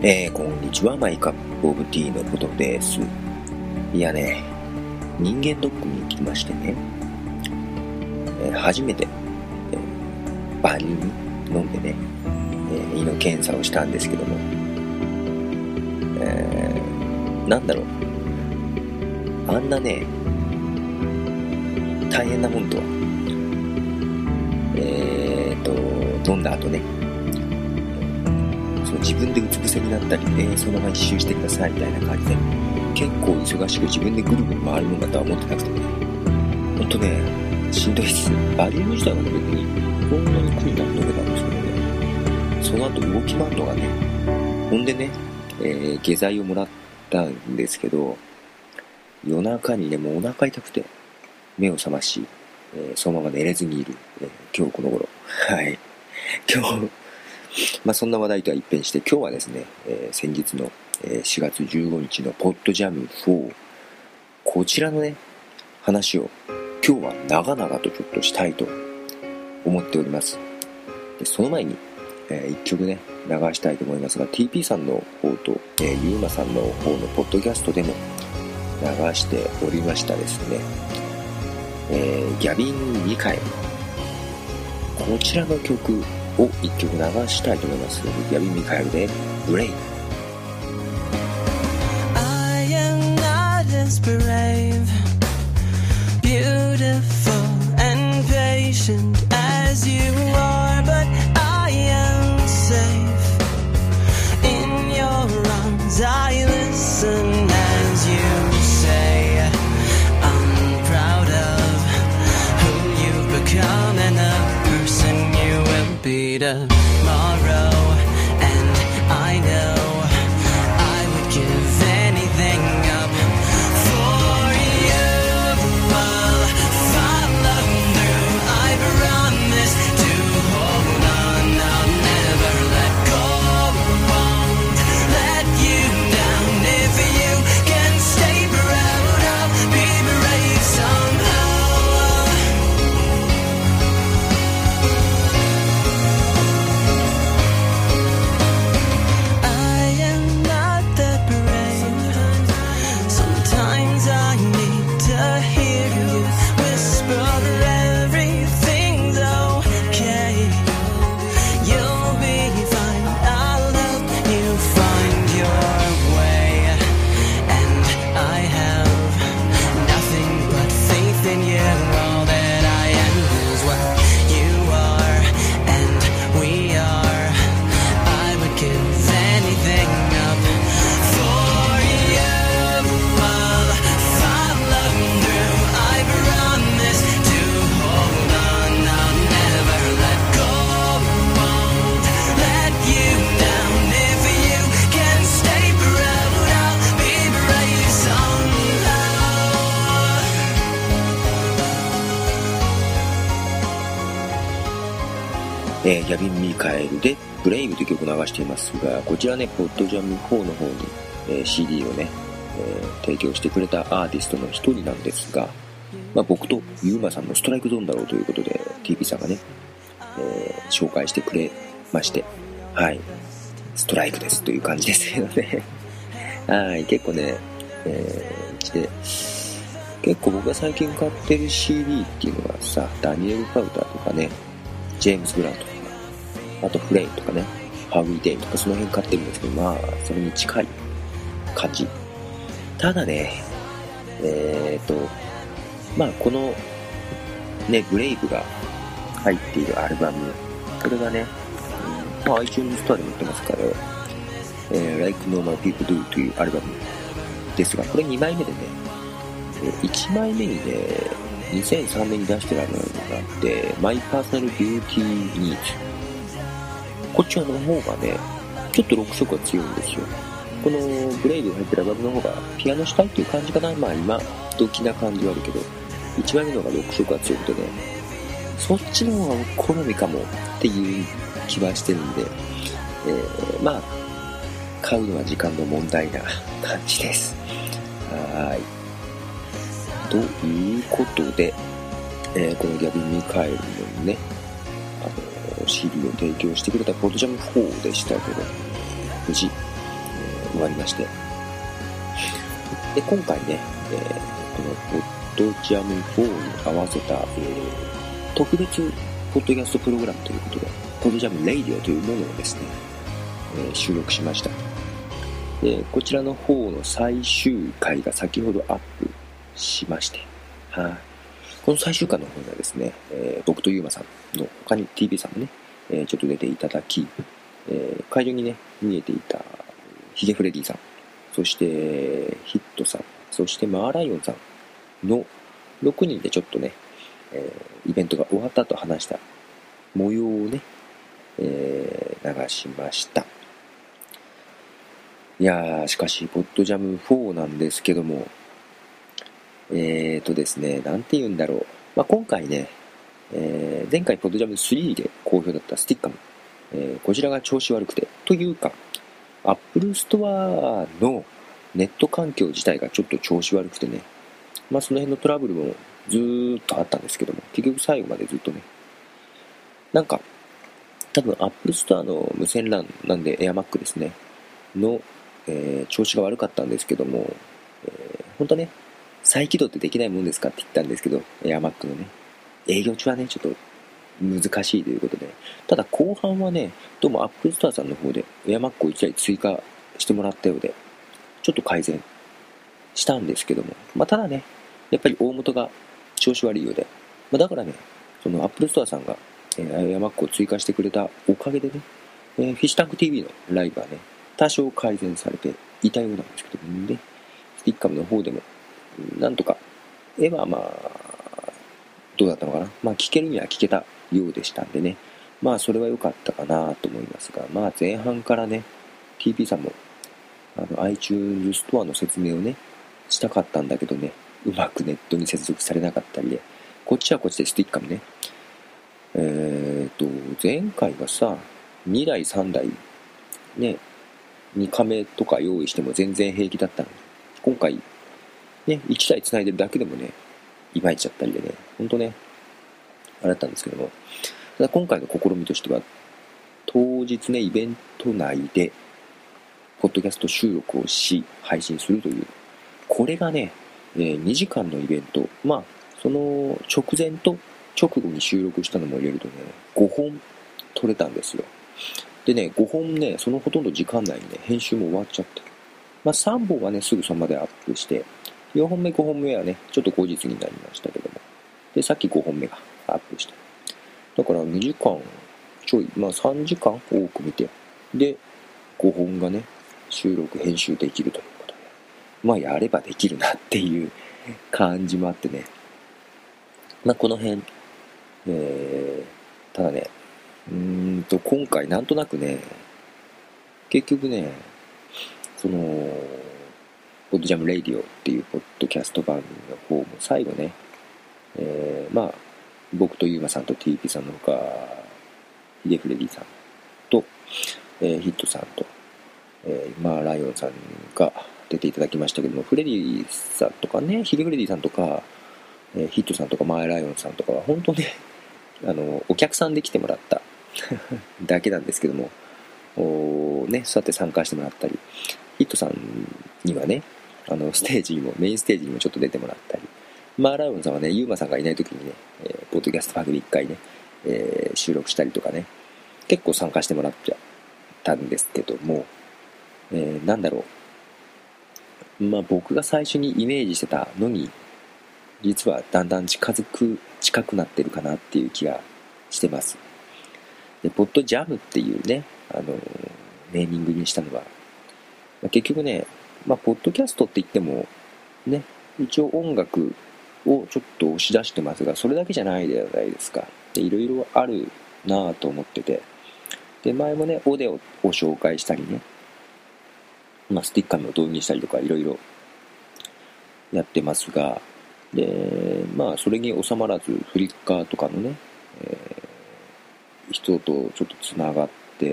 こんにちは、マイカップオブティーのことです。いやね、人間ドックに行きましてね、初めて、バリウム飲んでね、胃の検査をしたんですけども、なんだろう、あんなね、大変なもんとは、飲んだ後ね、自分でうつ伏せになったり、そのまま一周してくださいみたいな感じで、結構忙しく自分でぐるぐる回るもんだとは思ってなくてね、ほんとね、しんどいです。バリウム自体はね、別にこんなに苦になって飲めたんですけどね、その後動き回るのがね、ほんでね、下剤をもらったんですけど、夜中にね、もうお腹痛くて目を覚まし、そのまま寝れずにいる、今日この頃。はい。今日、そんな話題とは一変して、今日はですね、先日の、4月15日のポッドジャム4、こちらのね、話を今日は長々とちょっとしたいと思っております。でその前に、一曲ね、流したいと思いますが、TP さんの方と、ゆうまさんの方のポッドキャストでも流しておりましたですね、ギャビン・ミカエル、こちらの曲を一曲流したいと思います。ギャビン・ミカエルでブレイブ。 I am not as brave, beautiful and patient as you are, but I am safe in your arms. I listen as you say I'm proud of who you've become and the person you will be tomorrow. And I know I would give anything up for you. I'll follow through. I promise to hold on. I'll never let go. Won't let you down. If you can stay proud, I'll be brave somehow. I am not that brave. Sometimes I need to hear you whisper everything's okay. You'll be fine. I'll help you find your way. And I have nothing but faith in you. All that I am is what you are and we are. I would give anything up for you. I'll follow through. I promise to hold on. I'll never let go. Won't let you down. If you can stay proud, I'll be brave somehow. ギャビン・ミカエルでブレイブという曲を流していますが、こちらね、ポッドジャム4の方に、CD をね、提供してくれたアーティストの一人なんですが、僕とユーマさんのストライクゾーンだろうということで TP さんがね、紹介してくれまして、はい、ストライクですという感じですけどねはい、結構ね、で結構僕が最近買ってる CD っていうのがさ、ダニエル・パウターとかね、ジェームズ・ブラウンとか、あとフレイとかね、ハウィー・デイとかその辺買ってるんですけど、それに近い感じ。ただね、このね、ブレイブが入っているアルバム、これがね、iTunes ストアでも売ってますから、Like Normal People Do というアルバムですが、これ2枚目でね、1枚目にね、2003年に出してるアルバムがあって、My Personal Beauty Needs。こっちの方がね、ちょっとロック色が強いんですよ。このブレイブが入ってるアルバムの方がピアノしたいっていう感じかな。今時な感じはあるけど、1枚目の方がロック色が強くてね、そっちの方が好みかもっていう気はしてるんで、買うのは時間の問題な感じです。はい。ということで、このギャビン・ミカエルのね、CD を提供してくれたポッドジャム4でしたけど、無事終わりまして。で、今回ね、このポッドジャム4に合わせた、特別ポッドキャストプログラムということで、ポッドジャムレイディオというものをですね、収録しました。で、こちらの方の最終回が先ほどアップしまして、はい。この最終回の方にはですね、僕とゆうまさんの他に TP さんもね、ちょっと出ていただき、会場にね、見えていたヒゲフレディさん、そしてヒットさん、そしてマーライオンさんの6人でちょっとね、イベントが終わったと話した模様をね、流しました。いやー、しかし、ポッドジャム4なんですけども、ですね、なんて言うんだろう。まあ、今回ね、前回ポッドジャム3で好評だったスティッカム、こちらが調子悪くて、というか、Apple Store のネット環境自体がちょっと調子悪くてね、まあその辺のトラブルもずーっとあったんですけども、結局最後までずっとね、なんか、多分 Apple Store の無線 LAN なんで AirMac ですね、の、調子が悪かったんですけども、本当ね、再起動ってできないもんですかって言ったんですけど、AirMac のね、営業中はね、ちょっと難しいということで、ただ後半はね、どうも Apple Store さんの方で AirMac を1台追加してもらったようで、ちょっと改善したんですけども、まあただね、やっぱり大元が調子悪いようで、まあ、だからね、その Apple Store さんが、AirMac を追加してくれたおかげでね、フィッシュタンク TV のライブはね、多少改善されていたようなんですけども、ね、スティッカムの方でも、なんとか、絵はまあ、どうだったのかな。まあ聞けるには聞けたようでしたんでね、まあそれは良かったかなと思いますが、まあ前半からね、TP さんもiTunes ストアの説明をね、したかったんだけどね、うまくネットに接続されなかったりで、こっちはこっちでスティッカムね、前回はさ、2台3台ね、2カメとか用意しても全然平気だったのに、今回ね、1台繋いでるだけでもね、いまいちゃったりでね、ほんとね、あれだったんですけども、ただ今回の試みとしては、当日ね、イベント内で、ポッドキャスト収録をし、配信するという、これがね、2時間のイベント、まあ、その直前と直後に収録したのも入れるとね、5本撮れたんですよ。でね、5本ね、そのほとんど時間内にね、編集も終わっちゃって、まあ3本はね、すぐその場でアップして、4本目、5本目はね、ちょっと後日になりましたけども、で、さっき5本目がアップした。だから2時間ちょい、まあ3時間多く見て、で、5本がね、収録、編集できるということで、まあやればできるなっていう感じもあってね、まあこの辺、ただね、今回なんとなくね、結局ね、その、ポッドジャムレイディオっていうポッドキャスト番組の方も最後ね、まあ、僕とユーマさんと TP さんのほか、ヒデフレディさんと、ヒットさんと、まあ、ライオンさんが出ていただきましたけども、フレディさんとかね、ヒデフレディさんとか、ヒットさんとか、マーライオンさんとかは、本当ね、お客さんで来てもらっただけなんですけども、ね、そうやって参加してもらったり、ヒットさんにはね、ステージにも、メインステージにもちょっと出てもらったり、マーライオンさんはね、ユーマさんがいない時にね、ポッドキャスト番組1回ね、収録したりとかね、結構参加してもらっちゃったんですけども、なんだろう、まあ僕が最初にイメージしてたのに、実はだんだん近くなってるかなっていう気がしてます。で、ポッドジャムっていうね、ネーミングにしたのは、結局ね、まあ、ポッドキャストって言っても、ね、一応音楽をちょっと押し出してますが、それだけじゃないじゃないですか。で、いろいろあるなぁと思ってて。で、前もね、オデオを紹介したりね、まあ、スティッカーの導入したりとか、いろいろやってますが、で、まあ、それに収まらず、フリッカーとかのね、人とちょっとつながって、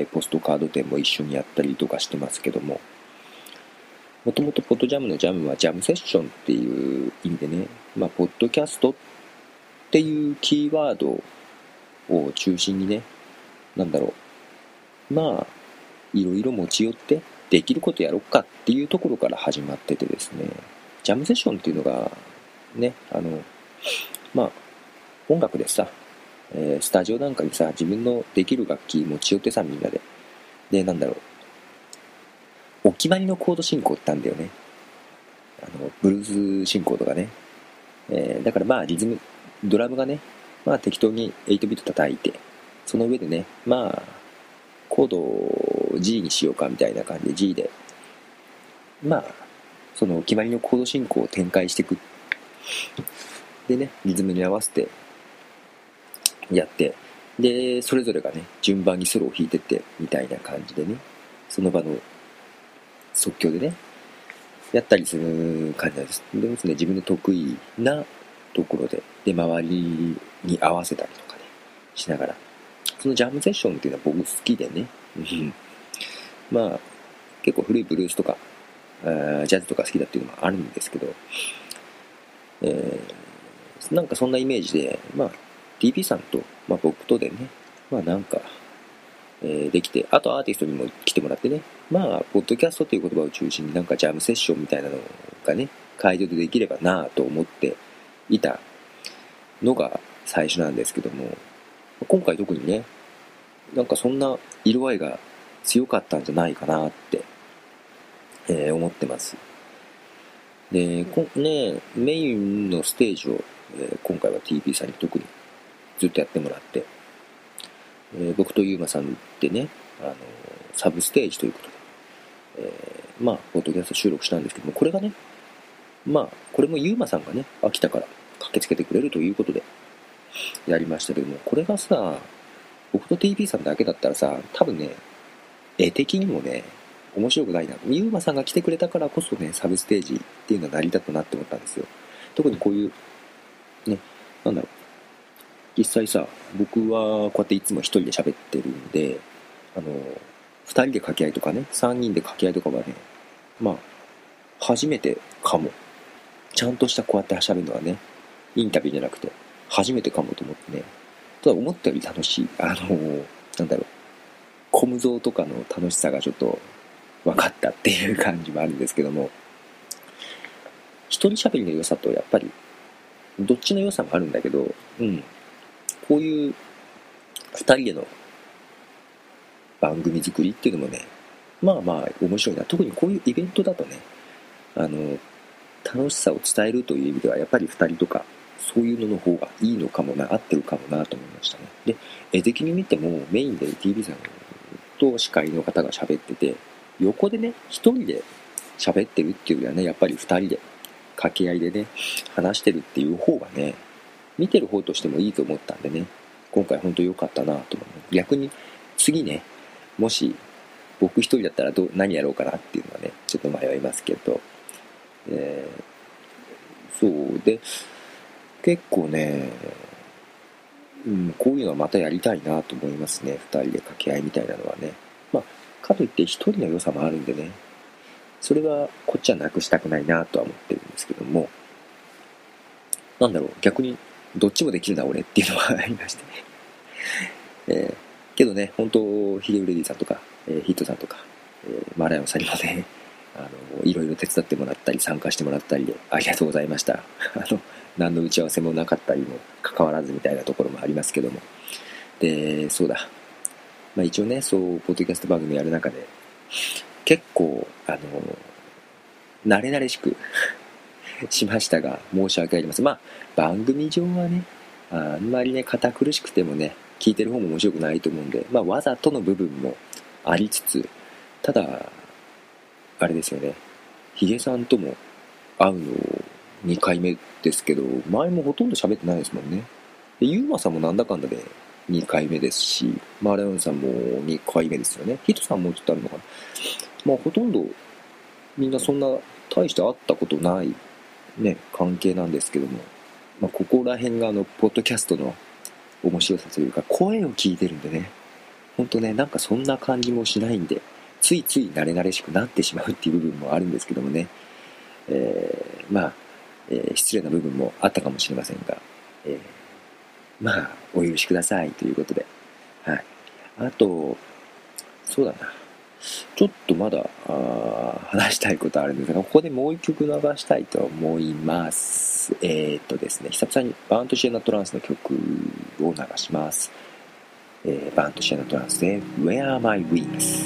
ポストカード店も一緒にやったりとかしてますけども、もともとポッドジャムのジャムはジャムセッションっていう意味でね、まあ、ポッドキャストっていうキーワードを中心にね、なんだろう、まあ、いろいろ持ち寄って、 できることやろっかっていうところから始まっててですね、ジャムセッションっていうのがね、音楽でさ、スタジオなんかにさ、自分のできる楽器持ち寄ってさ、みんなで、お決まりのコード進行ってあるんだよね。ブルース進行とかね。だからリズム、ドラムがね、適当に8ビット叩いて、その上でね、コードを G にしようかみたいな感じで G で、そのお決まりのコード進行を展開していく。でね、リズムに合わせてやって、で、それぞれがね、順番にソロを弾いてってみたいな感じでね、その場の即興でね、やったりする感じなんです。でですね、自分の得意なところで、周りに合わせたりとかね、しながら。そのジャムセッションっていうのは僕好きでね、結構古いブルースとか、ジャズとか好きだっていうのもあるんですけど、なんかそんなイメージで、TP さんと、僕とでね、できて、あとアーティストにも来てもらってね、ポッドキャストという言葉を中心になんかジャムセッションみたいなのがね、会場でできればなぁと思っていたのが最初なんですけども、今回特にね、なんかそんな色合いが強かったんじゃないかなって、思ってます。で、メインのステージを、今回は TP さんに特にずっとやってもらって、僕とゆうまさんでね、サブステージということで、ポッドキャスト収録したんですけども、これがね、これもゆうまさんがね、秋田から駆けつけてくれるということで、やりましたけども、これがさ、僕と TP さんだけだったらさ、多分ね、絵的にもね、面白くないな。ゆうまさんが来てくれたからこそね、サブステージっていうのは成り立ったなって思ったんですよ。特にこういう、ね、実際さ、僕はこうやっていつも一人で喋ってるんで、二人で掛け合いとかね、三人で掛け合いとかはね、初めてかも。ちゃんとしたこうやって喋るのはね、インタビューじゃなくて、初めてかもと思ってね、ただ思ったより楽しい。コムゾーとかの楽しさがちょっと分かったっていう感じもあるんですけども、一人喋りの良さとやっぱり、どっちの良さもあるんだけど、こういう二人での番組作りっていうのもね、面白いな。特にこういうイベントだとね、楽しさを伝えるという意味ではやっぱり二人とかそういうのの方がいいのかもな、合ってるかもなと思いましたね。で、絵的に見てもメインで TV さんと司会の方が喋ってて、横でね、一人で喋ってるっていうよりはね、やっぱり二人で掛け合いでね、話してるっていう方がね、見てる方としてもいいと思ったんでね、今回本当良かったなと思う。逆に次ね、もし僕一人だったら何やろうかなっていうのはね、ちょっと迷いますけど、そうで、結構ね、こういうのはまたやりたいなと思いますね。二人で掛け合いみたいなのはね。かといって一人の良さもあるんでね、それはこっちはなくしたくないなとは思ってるんですけども、逆にどっちもできるな俺っていうのはありましてね。けどね、本当ヒゲウレディさんとか、ヒットさんとか、マーライオンさんにもね、いろいろ手伝ってもらったり参加してもらったりでありがとうございました。何の打ち合わせもなかったりも関わらずみたいなところもありますけども。で、そうだ。一応ね、ポッドキャスト番組やる中で、結構、慣れ慣れしくしましたが、申し訳ありません。番組上はね、あんまりね、堅苦しくてもね、聞いてる方も面白くないと思うんで、わざとの部分もありつつ、ただ、あれですよね、ヒゲさんとも会うの2回目ですけど、前もほとんど喋ってないですもんね。で、ユーマさんもなんだかんだで2回目ですし、マーライオンさんも2回目ですよね。ヒットさんもちょっとあるのかな。ほとんどみんなそんな大して会ったことないね、関係なんですけども、ここら辺がポッドキャストの面白さというか、声を聞いてるんでね、ほんとね、なんかそんな感じもしないんで、ついつい慣れ慣れしくなってしまうっていう部分もあるんですけどもね、失礼な部分もあったかもしれませんが、お許しくださいということで、はい。あと、そうだな、 ちょっとまだ話したいことあるんですが、ここでもう一曲流したいと思います。ですね、久々にバーントシエナトランスの曲を流します。バーントシエナトランスで Where Are My Wings。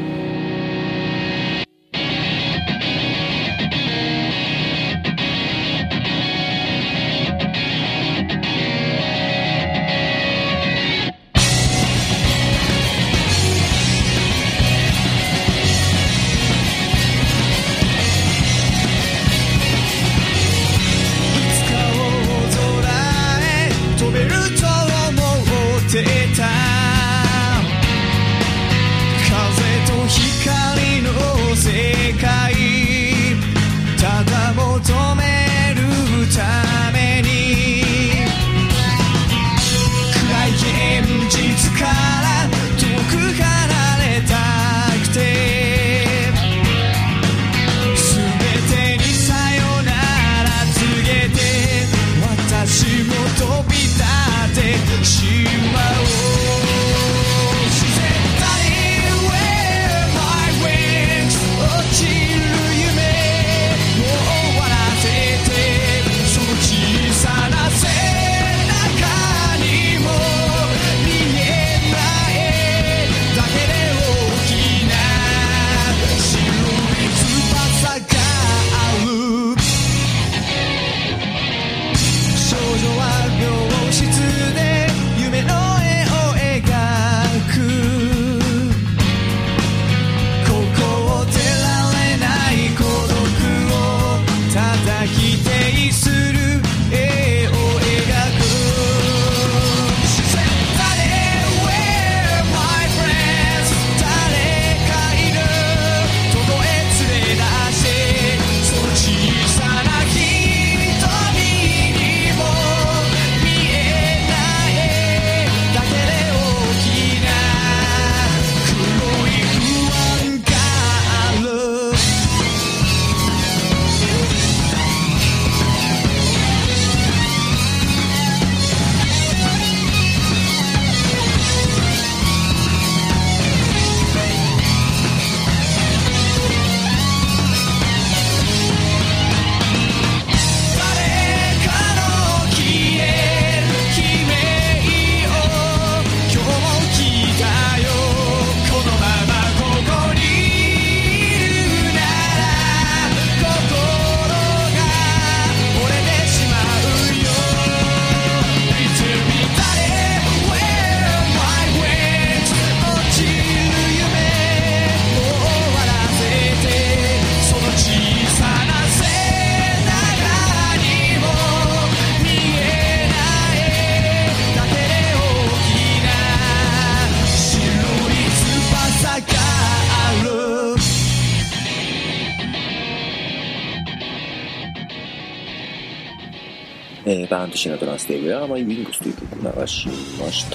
バーントシエナトランスで Where Are My Wings という曲を流しました。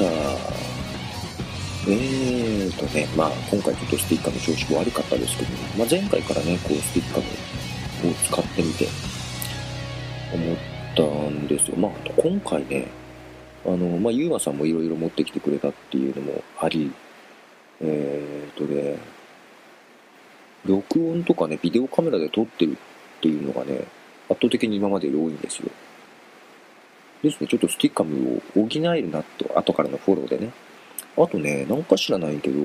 今回ちょっとスティッカーの調子悪かったですけど、前回からね、こうスティッカーを使ってみて思ったんですよ。今回ね、ゆうまさんもいろいろ持ってきてくれたっていうのもあり、録音とかね、ビデオカメラで撮ってるっていうのがね、圧倒的に今までより多いんですよ。ですね、ちょっとスティッカーを補えるなと、後からのフォローでね。あとね、なんか知らないけど、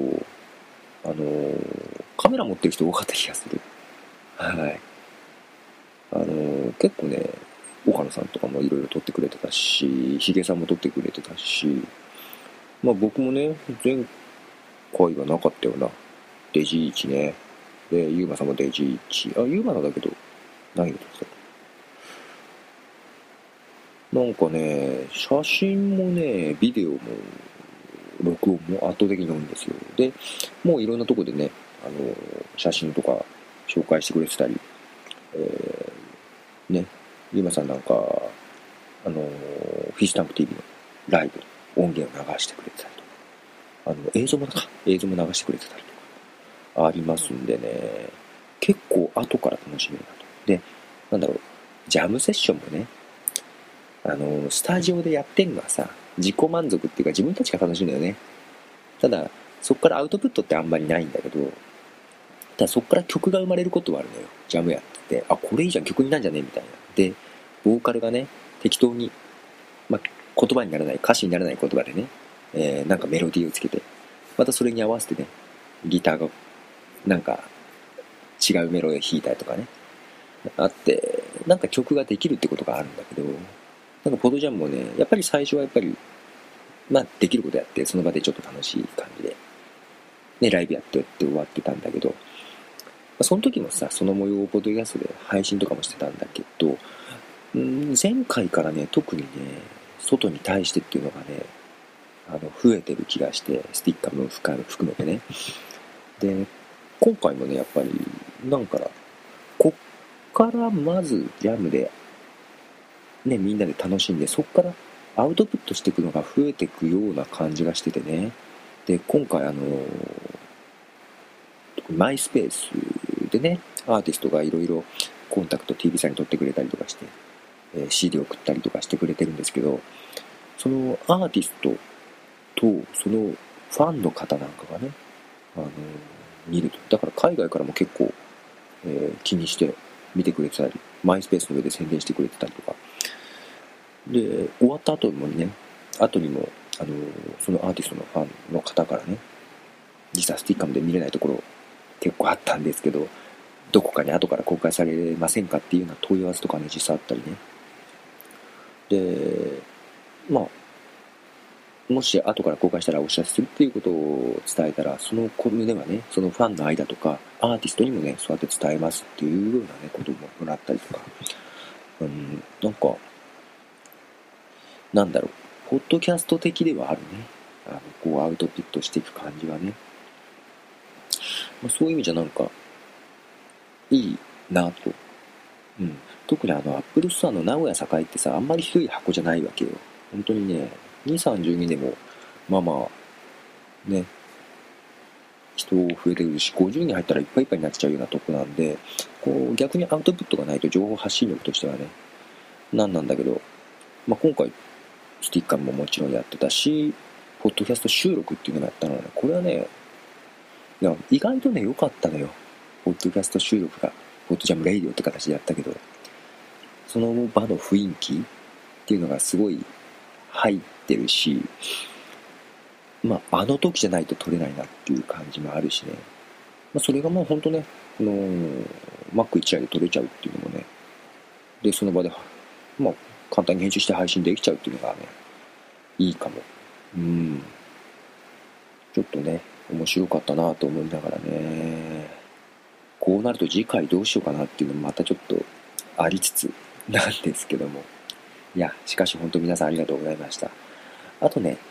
カメラ持ってる人多かった気がする。はい。結構ね、岡野さんとかもいろいろ撮ってくれてたし、ヒゲさんも撮ってくれてたし、僕もね、前回はなかったよな。デジイチね。で、ユーマさんもデジイチ。ユーマなんだけど、何を撮ってた？なんかね、写真もね、ビデオも、録音も圧倒的に多いんですよ。で、もういろんなとこでね、写真とか紹介してくれてたり、ゆうまさんなんか、フィッシュタンク TV のライブの音源を流してくれてたりとか、映像も流してくれてたりとか、ありますんでね、結構後から楽しめるなと。で、ジャムセッションもね、スタジオでやってんのはさ、自己満足っていうか自分たちが楽しいんだよね。ただ、そこからアウトプットってあんまりないんだけど、 ただそこから曲が生まれることはあるのよ。ジャムやってて、あ、これいいじゃん、曲になんじゃねみたいな。で、ボーカルがね、適当に、言葉にならない、歌詞にならない言葉でね、なんかメロディーをつけて、またそれに合わせてね、ギターがなんか違うメロで弾いたりとかね、あって、なんか曲ができるってことがあるんだけど、なんかポッドジャムもね、やっぱり最初はやっぱり、できることやって、その場でちょっと楽しい感じで、ね、ライブやって終わってたんだけど、その時もさ、その模様をポッドキャストで配信とかもしてたんだけど、前回からね、特にね、外に対してっていうのがね、増えてる気がして、スティッカーも含めてね。で、今回もね、やっぱり、こっからまずジャムで、ね、みんなで楽しんで、そっからアウトプットしていくのが増えていくような感じがしててね。で、今回マイスペースでね、アーティストがいろいろコンタクト TV さんに取ってくれたりとかして、CD を送ったりとかしてくれてるんですけど、そのアーティストとそのファンの方なんかがね、見ると、だから海外からも結構、気にして見てくれてたり、マイスペースの上で宣伝してくれてたりとかで、終わった後にもそのアーティストのファンの方からね、実はスティッカムで見れないところ結構あったんですけど、どこかに後から公開されませんかっていうような問い合わせとかね、実際あったりね。で、もし後から公開したらお知らせするっていうことを伝えたら、その胸はね、そのファンの間とか、アーティストにもね、そうやって伝えますっていうようなね、ことももらったりとか、ポッドキャスト的ではあるね。アウトプットしていく感じはね。そういう意味じゃいいなと。特にアップルストアの名古屋栄ってさ、あんまり広い箱じゃないわけよ。本当にね、2、30人でも、ね、人増えてくるし、50人入ったらいっぱいいっぱいになっちゃうようなとこなんで、逆にアウトプットがないと情報発信力としてはね、なんだけど、今回、スティッカーももちろんやってたし、ポッドキャスト収録っていうのもやったのね、これはね、意外とね、良かったのよ。ポッドキャスト収録が、ポッドジャムレイディオって形でやったけど、その場の雰囲気っていうのがすごい入ってるし、あの時じゃないと撮れないなっていう感じもあるしね。それがもうほんとね、Mac 一台で撮れちゃうっていうのもね、で、その場で、簡単に編集して配信できちゃうっていうのがね、いいかも。ちょっとね、面白かったなと思いながらね、こうなると次回どうしようかなっていうのもまたちょっとありつつなんですけども。いや、しかし本当皆さんありがとうございました。あとね、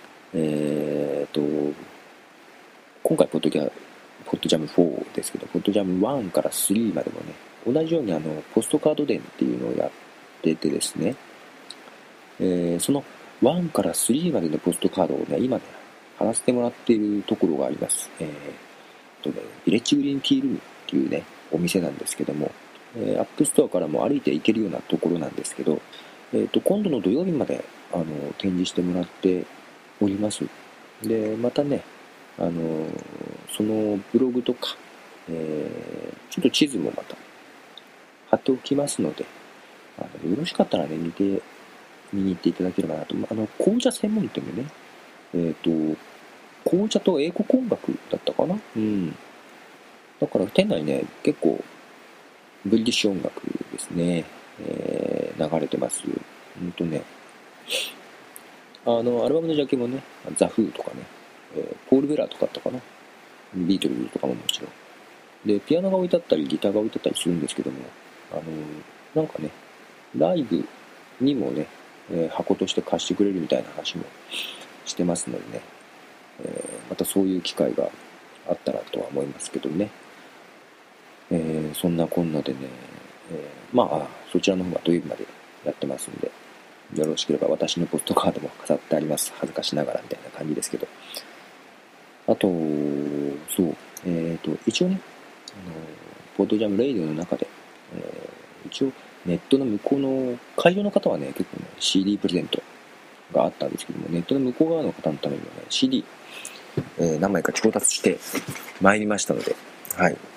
今回ポッドジャム4ですけど、ポッドジャム1から3までもね、同じようにポストカード伝っていうのをやっててですね、その1から3までのポストカードをね、今ね、貼らせてもらっているところがあります。ビレッジグリーンティールームっていうね、お店なんですけども、アップストアからも歩いて行けるようなところなんですけど、今度の土曜日まで展示してもらっております。で、またね、そのブログとか、ちょっと地図もまた貼っておきますので、よろしかったらね、見に行っていただければなと。紅茶専門店でね、紅茶と英国音楽だったかな。だから店内ね、結構ブリティッシュ音楽ですね、流れてます。アルバムのジャケもね、ザ・フーとかね、ポール・ベラーとかあったかな。ビートルズとかももちろん。で、ピアノが置いてあったり、ギターが置いてあったりするんですけども、ライブにもね、箱として貸してくれるみたいな話もしてますのでね、またそういう機会があったらとは思いますけどね。そんなこんなでね、そちらの方が土曜日までやってますんで、よろしければ私のポストカードも飾ってあります。恥ずかしながらみたいな感じですけど。あと、一応ね、ポッドジャムレイディオの中で、一応ネットの向こうの会場の方はね、結構ね、CD プレゼントがあったんですけども、ネットの向こう側の方のためにもね、CD、何枚か調達して参りましたので、はい。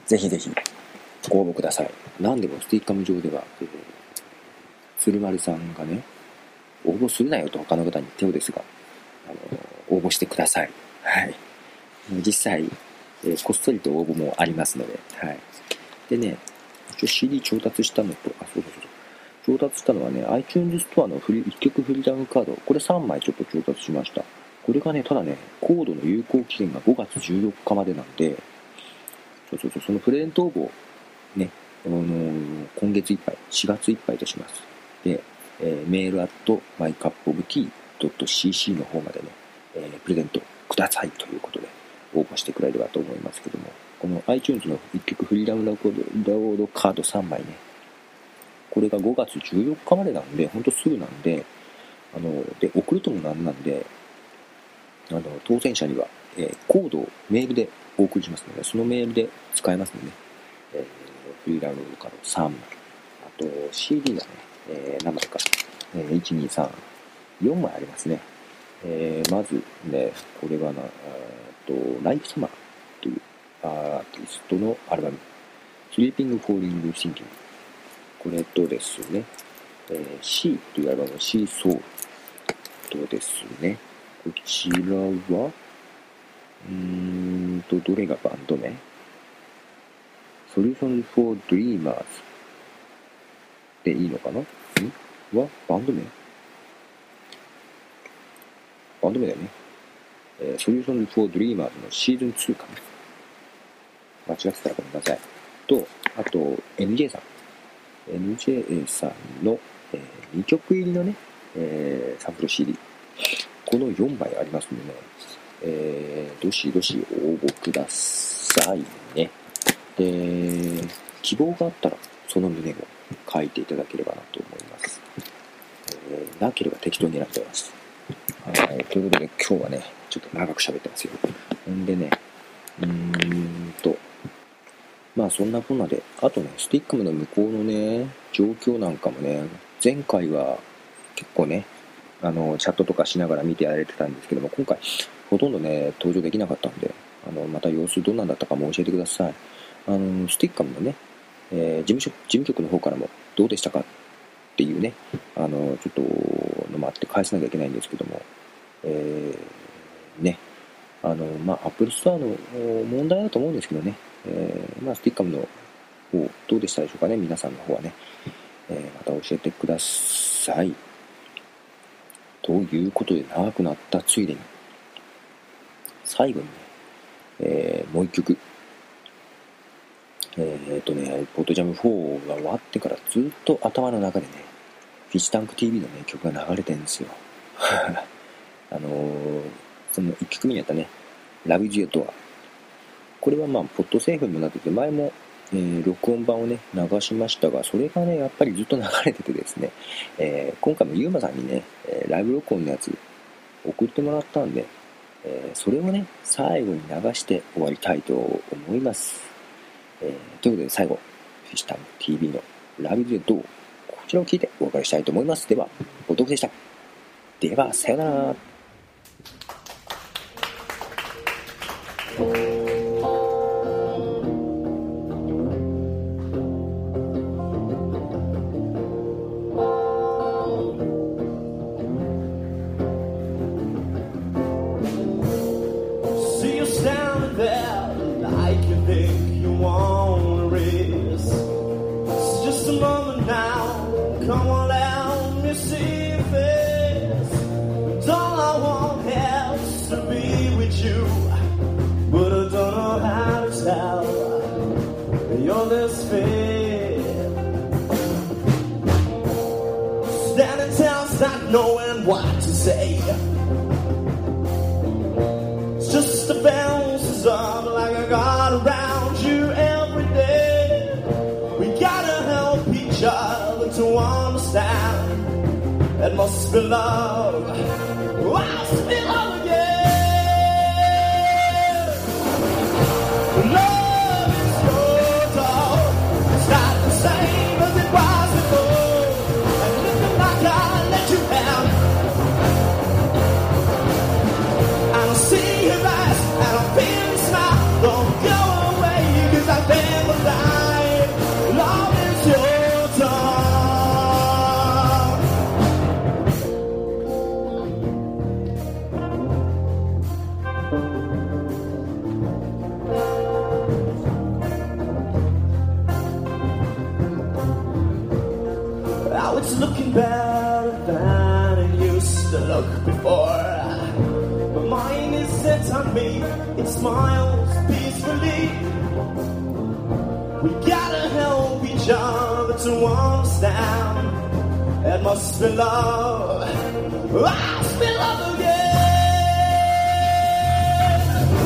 ぜひぜひご応募ください。なんでもスティッカム上では、鶴丸さんがね、応募するなよと他の方に言ってるですが、応募してください。はい。実際、こっそりと応募もありますので、はい。でね、CD 調達したのと、調達したのはね、iTunes ストアの1曲フリーダウンカード、これ3枚ちょっと調達しました。これがね、ただね、コードの有効期限が5月14日までなんで、そのプレゼント応募、ね、今月いっぱい、4月いっぱいとします。で、メール@mycupoftea.cc の方までね、プレゼントくださいということで応募してくれればと思いますけども、この iTunes の1曲フリーダウンロードカード3枚ね、これが5月14日までなんで、ほんとすぐなんで、で、送るともなんで、当選者には、コードをメールでお送りしますので、そのメールで使えますので、ね、フリーダウンロードカード3枚、あと CD がね、何枚か、1、2、3、4枚ありますね。まずね、これがライフサマーというアーティストのアルバム、スリーピング・フォーリング・シンキング。これとですね、C というアルバムの C ソウルとですね、こちらは、どれがバンド名？ Solutions for Dreamers でいいのかな？はバンド名だよね。Solutions for Dreamers のシーズン2かな。間違ってたらごめんなさい。と、あと NJ さんの、2曲入りのね、サンプル CD。この4枚ありますのでね、どしどし応募くださいね。で、希望があったらその旨を書いていただければなと思います。なければ適当に選んでます。はい、ということで今日はね、ちょっと長く喋ってますよ。んでね、まあそんなこんなで、あとね、スティックムの向こうのね、状況なんかもね、前回は結構ね、チャットとかしながら見てやられてたんですけども、今回ほとんどね、登場できなかったんで、また様子どんなんだったかも教えてください。スティックムのね、事務局の方からもどうでしたかっていうね、ちょっとのもあって返さなきゃいけないんですけども、ね、まあ、Apple Store の問題だと思うんですけどね、まあ、スティッカムの方、どうでしたでしょうかね、皆さんの方はね、また教えてください。ということで、長くなったついでに、最後にね、もう一曲、ポッドジャム4が終わってからずっと頭の中でね、フィッシュタンク TV のね、曲が流れてるんですよ。その1曲目にやったね、Love You toは、これはまあ、ポッドセーフにもなってて、前も、録音版をね、流しましたが、それがね、やっぱりずっと流れててですね、今回もゆうまさんにね、ライブ録音のやつ送ってもらったんで、それをね、最後に流して終わりたいと思います。ということで最後、フィッシュタンク TV の Love You to こちらを聞いてお別れしたいと思います。では、おとくでした。では、さよなら。 Not knowing what to say. It's just the bounces of like I got around you every day. We gotta help each other to understand it must be love. Must be love again. Love is so tall. It's not the same as it was before. And looking like I you have. I don't see your eyes, I don't feel your smile. Don't go away, 'cause I've been it's looking better than it used to look before. My mind is set on me, it smiles peacefully. We gotta help each other to understand. It must be love, must be love again.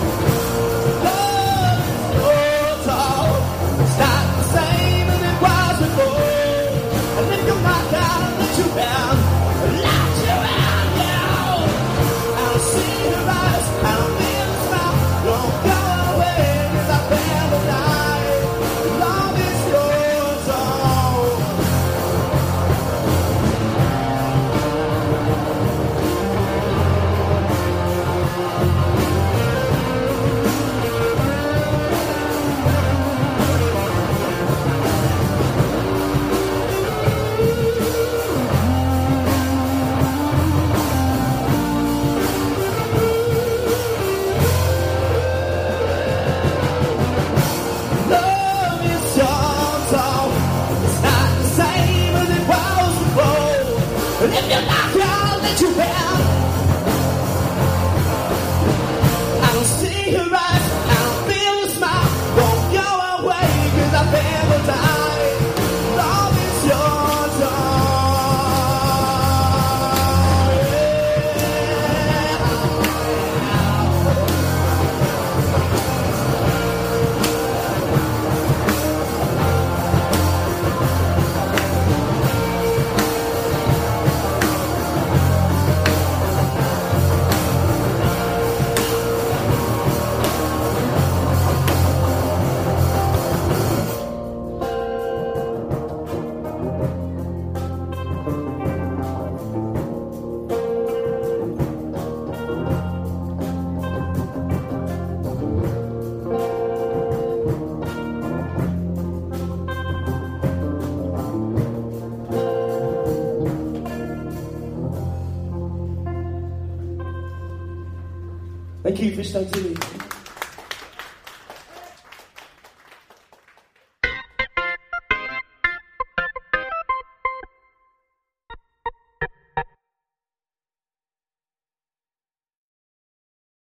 Love is so tall, it's not the same as it was before. And if you knock out, let you down, let you out now. I'll see your eyes, I'll feel the smile. Don't go away, 'cause I'll never die. Love is yours, oh. Love is yours, oh. It's not the same as it was before. And if you knock out, let you down. I don't see your eyes, I don't feel your smile. Don't go away, 'cause I'll never die. Love is yours, oh. Thank you, Fishtail TV.